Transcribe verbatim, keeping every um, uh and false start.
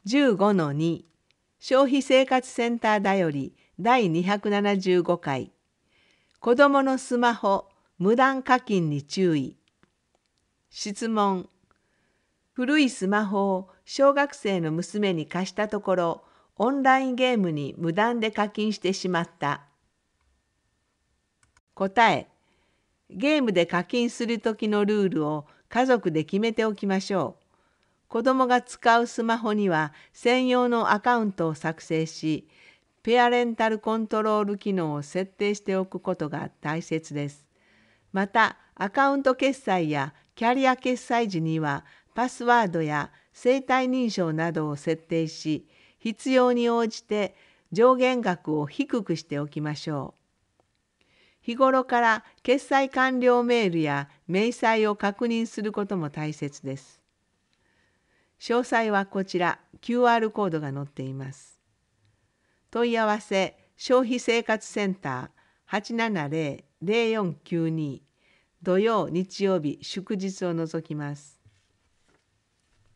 じゅうごのに 消費生活センターだよりだいにひゃくななじゅうごかい子どものスマホ無断課金に注意。質問。古いスマホを小学生の娘に貸したところ、オンラインゲームに無断で課金してしまった。答え。ゲームで課金するときのルールを家族で決めておきましょう。子どもが使うスマホには専用のアカウントを作成し、ペアレンタルコントロール機能を設定しておくことが大切です。また、アカウント決済やキャリア決済時には、パスワードや生体認証などを設定し、必要に応じて上限額を低くしておきましょう。日頃から決済完了メールや明細を確認することも大切です。詳細はこちら キューアール コードが載っています。問い合わせ消費生活センター はちななゼロ ゼロよんきゅうに 土曜日曜日祝日を除きます。